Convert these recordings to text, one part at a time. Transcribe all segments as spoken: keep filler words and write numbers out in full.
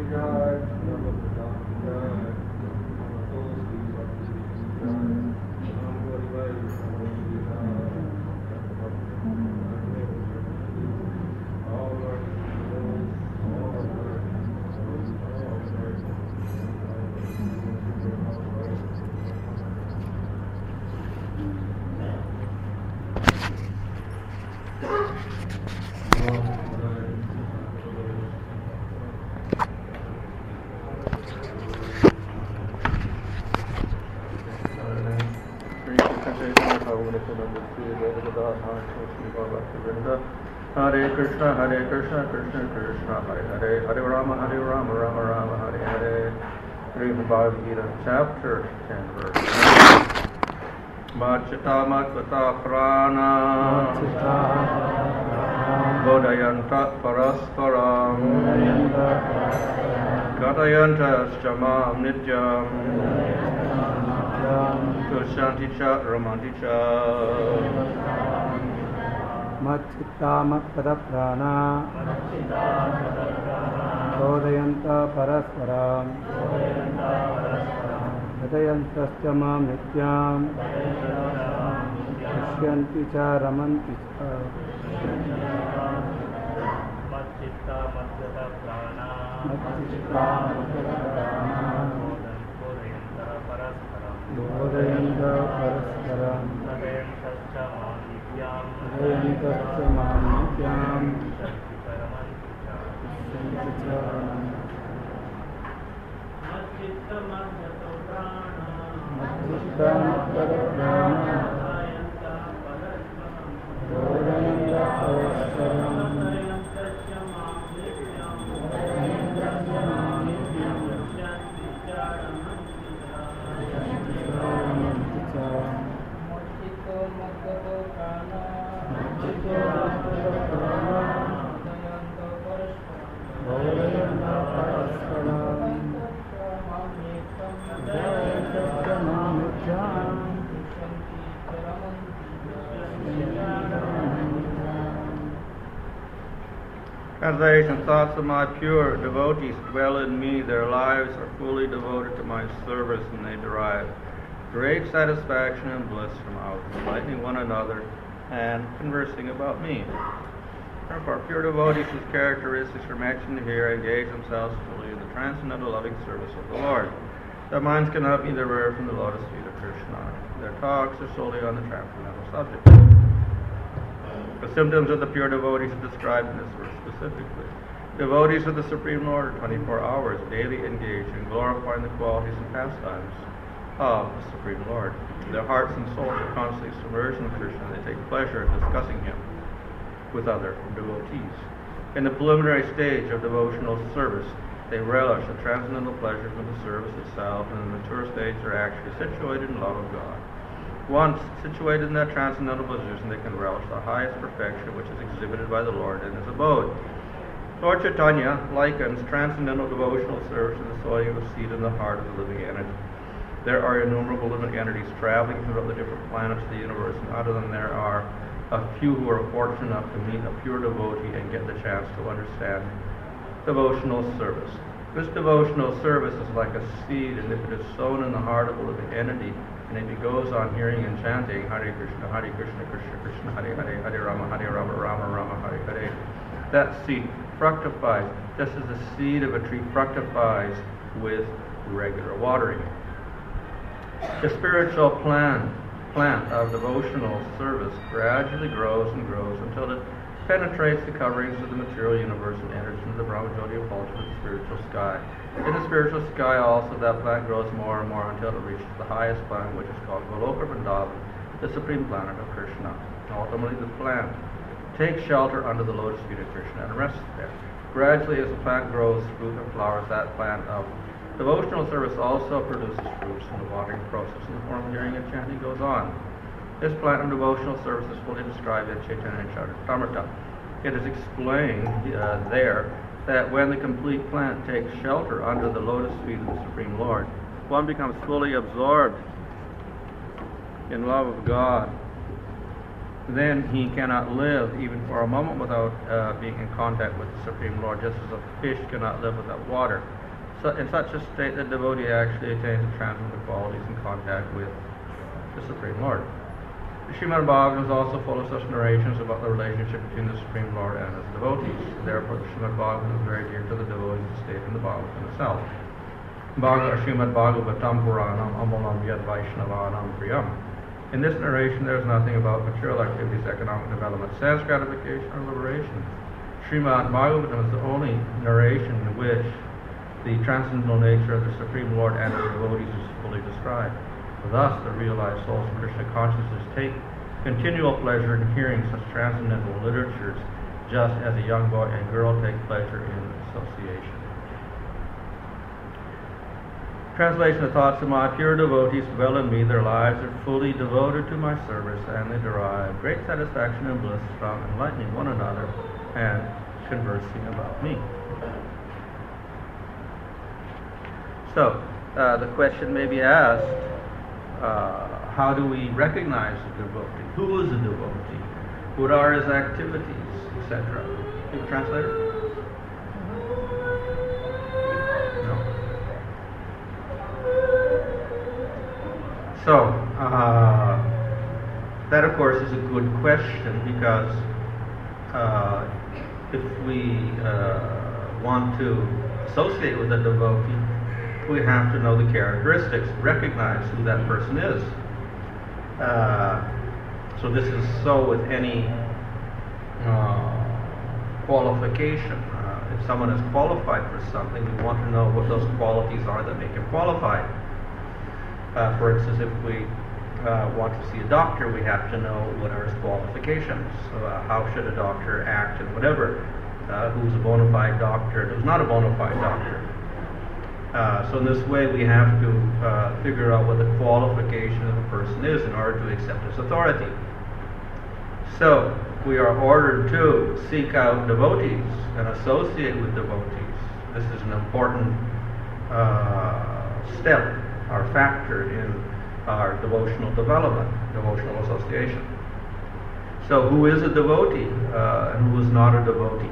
Hare Krishna, Hare Krishna, Krishna Krishna, Hare Hare, Hare Rama, Hare Rama, Rama Rama, Hare Hare. Srimad Bhagavad Gita, chapter ten, verse nine. Machita Matvata Prana Bodhayanta Parasparam Gatayanta Shamam Nityam Tushanti Cha Ramanti Cha Machita Matvata Prana Bodhayanta Parasparam Gatayanta Mam Nityam Tushyanti Cha Ramanti Cha Machita Matvata Prana Machita Matvata Prana Bodhayanta Parasparam Bodhayanta Parasparam Gatayanta Mam Nityam Gatayanta Mam Nityam Tushyanti Cha Ramanti Cha Tushyanti Cha Ramanti Machita Matvata Prana Machita Matvata Prana Bodhayanta Parasparam Translation: thoughts of my pure devotees dwell in me. Their lives are fully devoted to my service, and they derive great satisfaction and bliss from out enlightening one another and conversing about me. Therefore, pure devotees whose characteristics are mentioned here engage themselves fully in the transcendental loving service of the Lord. Their minds cannot be diverted from the lotus feet of Krishna. Their talks are solely on the transcendental subject. The symptoms of the pure devotees are described in this verse specifically. Devotees of the Supreme Lord are twenty-four hours daily engaged in glorifying the qualities and pastimes of the Supreme Lord. Their hearts and souls are constantly submerged in Krishna, and they take pleasure in discussing him with other devotees. In the preliminary stage of devotional service, they relish the transcendental pleasures of the service itself, and in the mature stage are actually situated in love of God. Once situated in that transcendental position, they can relish the highest perfection which is exhibited by the Lord in his abode. Lord Chaitanya likens transcendental devotional service to the sowing of a seed in the heart of the living entity. There are innumerable living entities traveling throughout the different planets of the universe, and out of them there are a few who are fortunate enough to meet a pure devotee and get the chance to understand devotional service. This devotional service is like a seed, and if it is sown in the heart of a living entity, and if it goes on hearing and chanting Hare Krishna, Hare Krishna, Krishna Krishna, Hare Hare, Hare Rama, Hare Rama, Rama Rama, Hare Hare, that seed fructifies, just as the seed of a tree fructifies with regular watering. The spiritual plant, plant of devotional service gradually grows and grows until it penetrates the coverings of the material universe and enters into the Brahmajyoti effulgence of the spiritual sky. In the spiritual sky also, that plant grows more and more until it reaches the highest plant, which is called Goloka Vrindavan, the supreme planet of Krishna. Ultimately, the plant takes shelter under the lotus feet of Krishna and rests there. Gradually, as the plant grows fruit and flowers, that plant of devotional service also produces fruits, and the watering process in the form of hearing and chanting goes on. This plant of devotional service is fully described in Chaitanya Charitamrita. It is explained uh, there that when the complete plant takes shelter under the lotus feet of the Supreme Lord, one becomes fully absorbed in love of God then he cannot live even for a moment without uh, being in contact with the Supreme Lord, just as a fish cannot live without water. So in such a state, the devotee actually attains the transcendental qualities in contact with the Supreme Lord. The Srimad Bhagavatam is also full of such narrations about the relationship between the Supreme Lord and his devotees. Therefore, the Srimad Bhagavatam is very dear to the devotees stated in the Bhagavatam itself. Bhagavad Srimad Bhagavatam Puranam Amalam Yad Vaishnavanam Priyam. In this narration, there is nothing about material activities, economic development, sense gratification, or liberation. Srimad Bhagavatam is the only narration in which the transcendental nature of the Supreme Lord and his devotees is fully described. Thus, the realized souls of Krishna consciousness take continual pleasure in hearing such transcendental literatures, just as a young boy and girl take pleasure in association. Translation: the thoughts of my pure devotees dwell in me, their lives are fully devoted to my service, and they derive great satisfaction and bliss from enlightening one another and conversing about me. So, uh, the question may be asked, uh, how do we recognize a devotee? Who is a devotee? What are his activities, et cetera? Do you have a translator? So, uh, that of course is a good question, because uh, if we uh, want to associate with a devotee, we have to know the characteristics, recognize who that person is. Uh, so this is so with any uh, qualification. Uh, if someone is qualified for something, we want to know what those qualities are that make him qualified. Uh, for instance, if we uh, want to see a doctor, we have to know what are his qualifications. Uh, how should a doctor act and whatever. Uh, who's a bona fide doctor and who's not a bona fide doctor. Uh, so in this way, we have to uh, figure out what the qualification of a person is in order to accept his authority. So we are ordered to seek out devotees and associate with devotees. This is an important uh, step, our factor in our devotional development, devotional association. So who is a devotee uh, and who is not a devotee?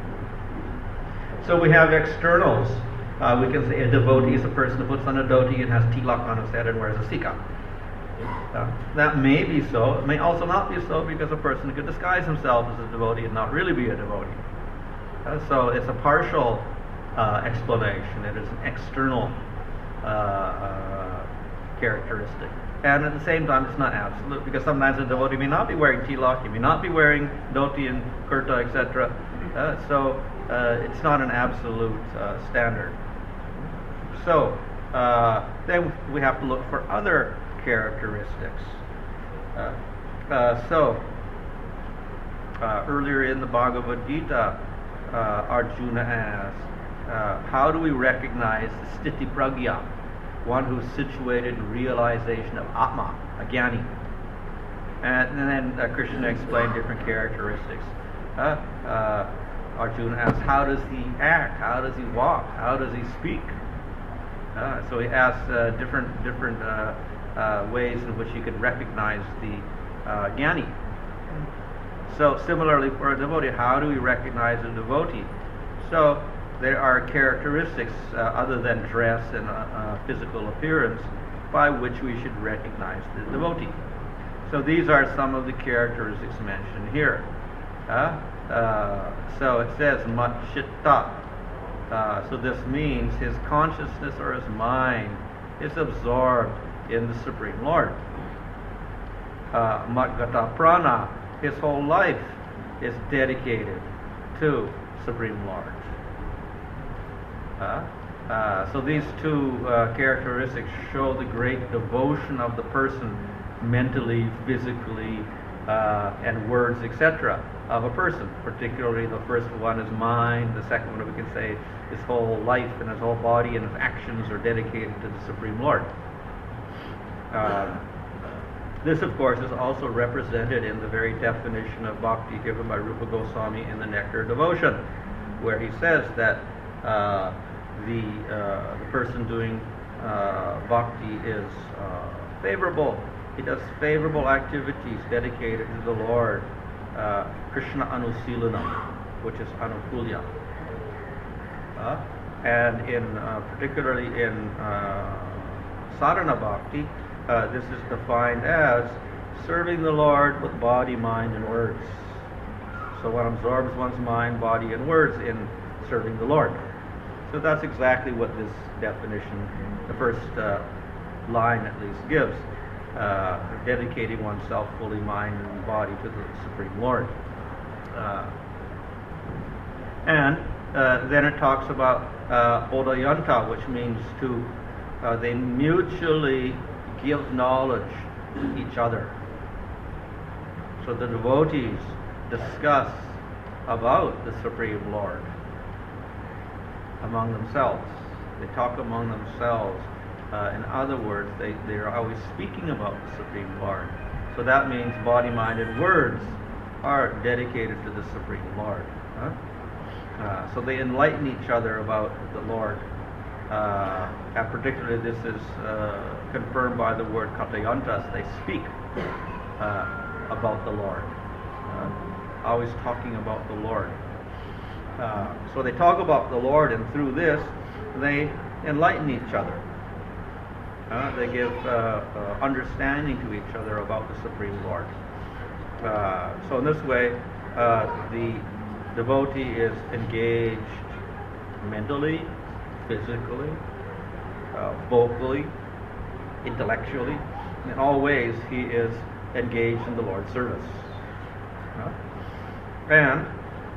So we have externals. Uh, we can say a devotee is a person who puts on a dhoti and has tilak on his head and wears a sika. Uh, that may be so. It may also not be so, because a person could disguise himself as a devotee and not really be a devotee. Uh, so it's a partial uh, explanation. It is an external uh, uh, characteristic. And at the same time, it's not absolute, because sometimes a devotee may not be wearing tilak, he may not be wearing dhoti and kurta, et cetera. Uh, so uh, it's not an absolute uh, standard. So uh, then we have to look for other characteristics. Uh, uh, so uh, earlier in the Bhagavad Gita, uh, Arjuna asked, uh, how do we recognize the sthiti pragya, one who is situated in realization of Atma, a jnani? And, and then uh, Krishna explained different characteristics. Uh, uh, Arjuna asks, how does he act? How does he walk? How does he speak? Uh, so he asks uh, different different uh, uh, ways in which you could recognize the uh, jnani. So similarly for a devotee, how do we recognize a devotee? So there are characteristics uh, other than dress and uh, uh, physical appearance by which we should recognize the devotee. So these are some of the characteristics mentioned here. Uh, uh, so it says mat chitta. Uh, so this means his consciousness or his mind is absorbed in the Supreme Lord. Uh, Matgata prana, his whole life is dedicated to Supreme Lord. Uh, uh, so these two uh, characteristics show the great devotion of the person, mentally, physically, uh, and words, et cetera, of a person. Particularly the first one is mind, the second one we can say his whole life and his whole body and his actions are dedicated to the Supreme Lord. Uh, this, of course, is also represented in the very definition of bhakti given by Rupa Goswami in the Nectar of Devotion, where he says that uh, the, uh, the person doing uh, bhakti is uh, favorable he does favorable activities dedicated to the Lord, uh, Krishna Anusilanam, which is Anukulya. Uh, and in uh, particularly in uh, Sadhana Bhakti, uh, this is defined as serving the Lord with body, mind, and words. So one absorbs one's mind, body, and words in serving the Lord. So that's exactly what this definition, the first uh, line at least, gives. Uh, dedicating oneself fully, mind and body, to the Supreme Lord. Uh, and uh, then it talks about uh, Bodhayanta, which means to, uh, they mutually give knowledge to each other. So the devotees discuss about the Supreme Lord among themselves. They talk among themselves. Uh, in other words, they, they are always speaking about the Supreme Lord. So that means body, mind, and words are dedicated to the Supreme Lord. Huh? Uh, so they enlighten each other about the Lord. Uh, and particularly this is uh, confirmed by the word Katayantas. They speak uh, about the Lord. Uh, always talking about the Lord. Uh, so they talk about the Lord, and through this, they enlighten each other. Uh, they give uh, uh, understanding to each other about the Supreme Lord. Uh, so in this way, uh, the devotee is engaged mentally, physically, uh, vocally, intellectually. In all ways, he is engaged in the Lord's service. Uh, and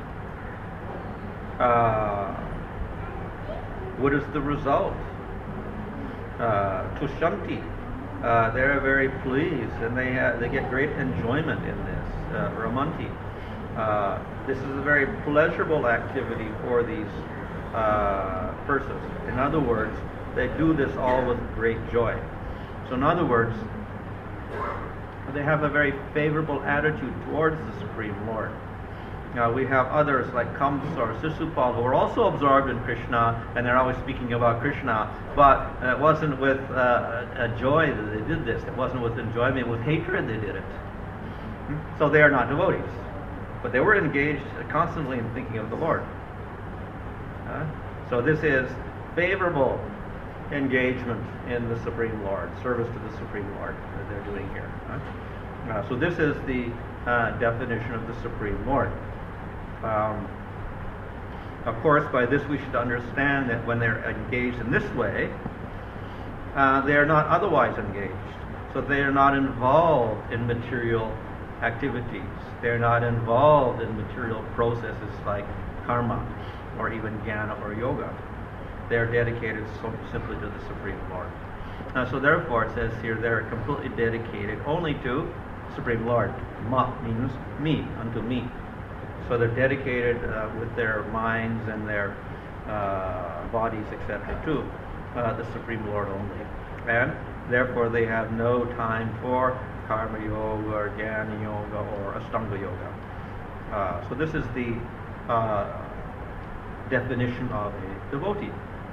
uh, what is the result? Uh, Tushanti, uh, they're very pleased, and they uh, they get great enjoyment in this. Uh, Ramanti, uh, this is a very pleasurable activity for these uh, persons. In other words, they do this all with great joy. So in other words, they have a very favorable attitude towards the Supreme Lord. Now we have others like Kamsa or Sisupal who are also absorbed in Krishna, and they're always speaking about Krishna, but it wasn't with uh, a joy that they did this. It wasn't with enjoyment, with hatred they did it. So they are not devotees. But they were engaged constantly in thinking of the Lord. Uh, so this is favorable engagement in the Supreme Lord, service to the Supreme Lord that they're doing here. Uh, uh, so this is the uh, definition of the Supreme Lord. Um, of course, by this we should understand that when they're engaged in this way, uh, they are not otherwise engaged. So they are not involved in material activities. They're not involved in material processes like karma or even jnana or yoga. They're dedicated so simply to the Supreme Lord. Uh, so therefore it says here they're completely dedicated only to Supreme Lord. Ma means me, unto me. So they're dedicated uh, with their minds and their uh, bodies, et cetera, to uh, the Supreme Lord only. And therefore they have no time for karma yoga or jnana yoga or ashtanga yoga. Uh, so this is the uh, definition of a devotee.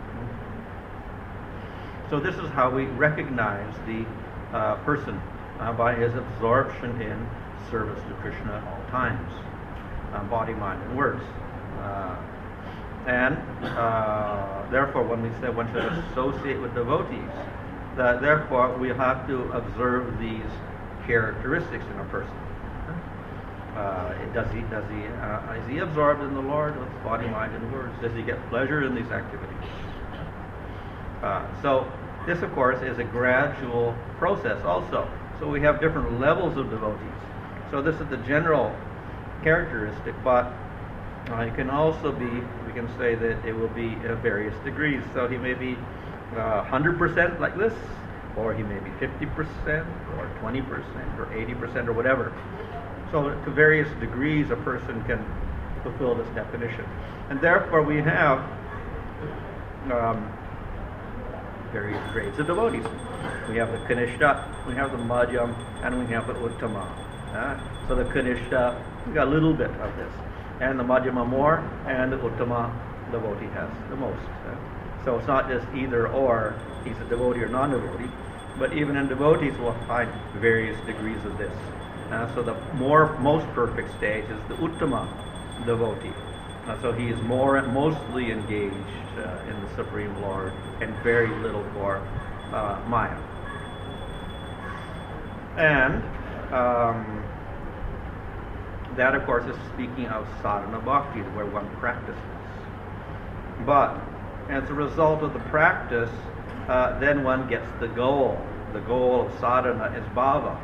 So this is how we recognize the uh, person uh, by his absorption in service to Krishna at all times, uh, body, mind, and words. Uh, and uh, therefore, when we say one should associate with devotees, that therefore we have to observe these characteristics in a person. Uh, does he? Does he? Uh, is he absorbed in the Lord with body, mind, and words? Does he get pleasure in these activities? Uh, so this, of course, is a gradual process also. So we have different levels of devotees. So this is the general characteristic, but uh, it can also be, we can say that it will be at various degrees. So he may be uh, one hundred percent like this, or he may be fifty percent, or twenty percent, or eighty percent, or whatever. So to various degrees a person can fulfill this definition. And therefore we have um, various grades of devotees. We have the Kanishta, we have the Madhyam, and we have the Uttama. Uh, so the Kanishta, we got a little bit of this. And the Madhyama more, and the Uttama devotee has the most. Uh, so it's not just either or, he's a devotee or non-devotee. But even in devotees, we'll find various degrees of this. Uh, so the more most perfect stage is the Uttama devotee. Uh, so he is more mostly engaged uh, in the Supreme Lord and very little for uh, Maya. And um, that, of course, is speaking of sadhana bhakti, where one practices. But as a result of the practice, uh, then one gets the goal. The goal of sadhana is bhava.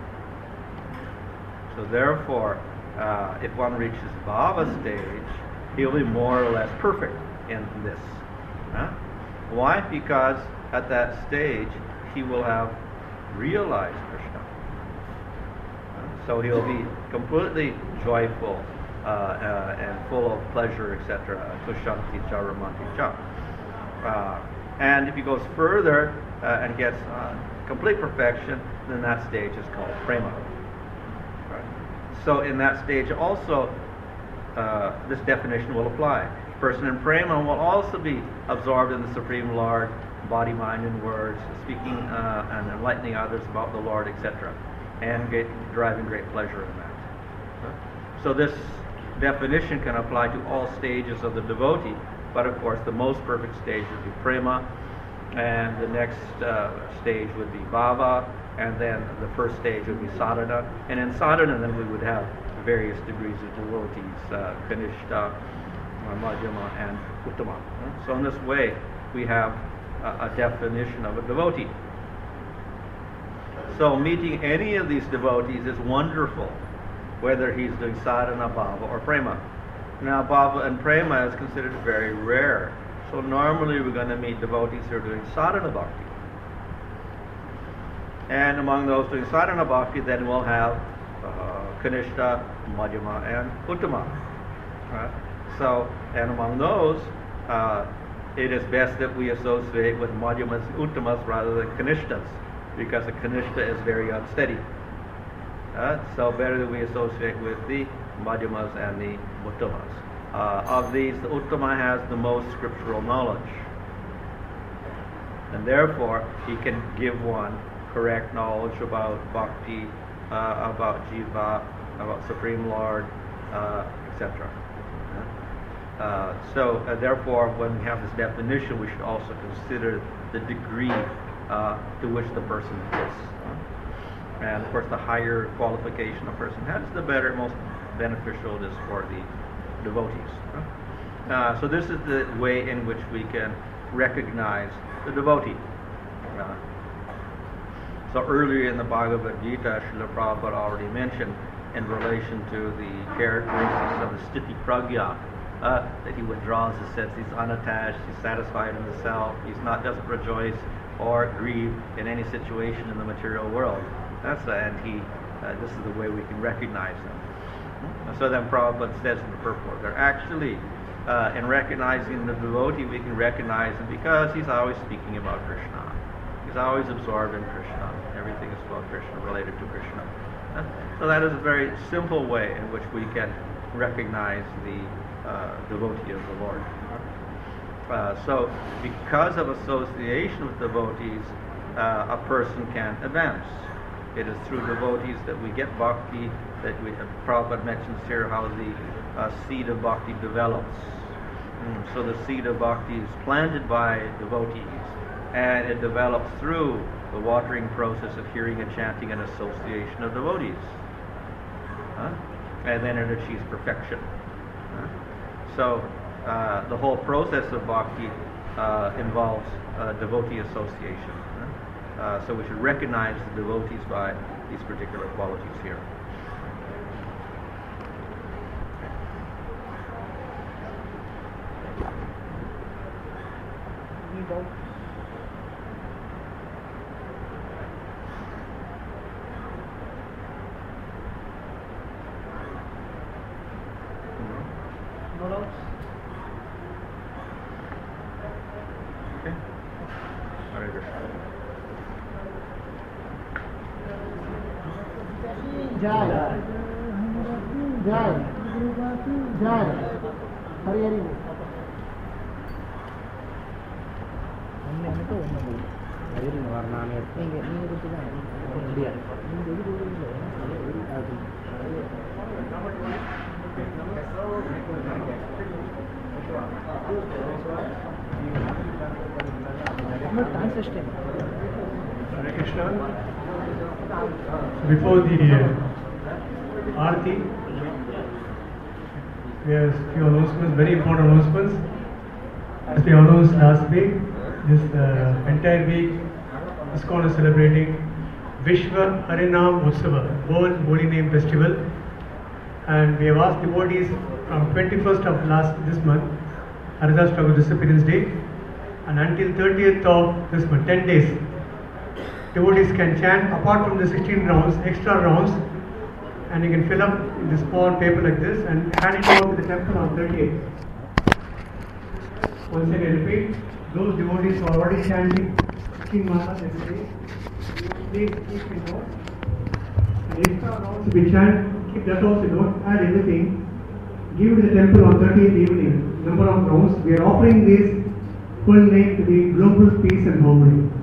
So therefore, uh, if one reaches bhava stage, he'll be more or less perfect in this. Huh? Why? Because at that stage, he will have realized Krishna. Uh, so he'll be completely joyful uh, uh, and full of pleasure, et cetera. Tushanti cha ramanti cha. Uh, and if he goes further uh, and gets uh, complete perfection, then that stage is called prema. Right? So in that stage also, uh, this definition will apply. The person in prema will also be absorbed in the Supreme Lord, body, mind, and words, speaking uh, and enlightening others about the Lord, et cetera, and get, deriving great pleasure in that. So this definition can apply to all stages of the devotee, but of course the most perfect stage would be prema, and the next uh, stage would be bhava, and then the first stage would be sadhana, and in sadhana then we would have various degrees of devotees, uh, kanishta, uh, madhyama, and uttama. So in this way we have a, a definition of a devotee. So meeting any of these devotees is wonderful, whether he's doing sadhana, bhava, or prema. Now bhava and prema is considered very rare. So normally we're going to meet devotees who are doing sadhana bhakti. And among those doing sadhana bhakti, then we'll have uh, kanishta, madhyama, and uttama. Right? So, and among those, uh, it is best that we associate with madhyamas and uttamas rather than kanishtas, because the kanishta is very unsteady. Uh, so better that we associate with the madhyamas and the uttamas. Uh, of these, the uttama has the most scriptural knowledge, and therefore he can give one correct knowledge about bhakti, uh, about jiva, about Supreme Lord, uh, et cetera. Uh, so uh, therefore, when we have this definition, we should also consider the degree uh, to which the person is. And of course, the higher qualification a person has, the better, most beneficial it is for the devotees. Uh, so this is the way in which we can recognize the devotee. Uh, so earlier in the Bhagavad Gita, Srila Prabhupada already mentioned in relation to the characteristics of the sthiti pragya, uh, that he withdraws his sense, he's unattached, he's satisfied in the self, he's not doesn't rejoice or grieve in any situation in the material world. That's uh, and he. Uh, this is the way we can recognize them. So then Prabhupada says in the purport, they're actually, uh, in recognizing the devotee, we can recognize him because he's always speaking about Krishna. He's always absorbed in Krishna. Everything is about Krishna, related to Krishna. Uh, so that is a very simple way in which we can recognize the uh, devotee of the Lord. Uh, so because of association with devotees, uh, a person can advance. It is through devotees that we get bhakti, that we, uh, Prabhupada mentions here how the uh, seed of bhakti develops. Mm, so the seed of bhakti is planted by devotees, and it develops through the watering process of hearing and chanting and association of devotees. Huh? And then it achieves perfection. Huh? So uh, the whole process of bhakti uh, involves uh, devotee association. Uh, so we should recognize the devotees by these particular qualities here. No doubts? Okay. Hare Krishna. Jai. Jai. Jai. Hari Hari. हमने हमें तो நீங்க நீங்க கொடுத்துதான் முடியாது நீங்க எது கொடுக்கல அது translation. Hare Krishna. Before the uh, Aarti, we have few announcements, very important announcements. As we announced last week, this uh, entire week, ISKCON is celebrating Vishwa Harinam Utsava, World Holy Name Festival, and we have asked devotees from twenty-first of last this month, Haridas Thakur Disappearance Day, and until thirtieth of this month, ten days, devotees can chant apart from the sixteen rounds, extra rounds, and you can fill up this small paper like this and hand it over to the temple on thirtieth. Once again, repeat, those devotees who are already chanting sixteen malas every day, please keep in note. And extra rounds we chant, keep that also in note, add everything, give to the temple on thirtieth evening, number of rounds. We are offering this full name to be Global Peace and Harmony.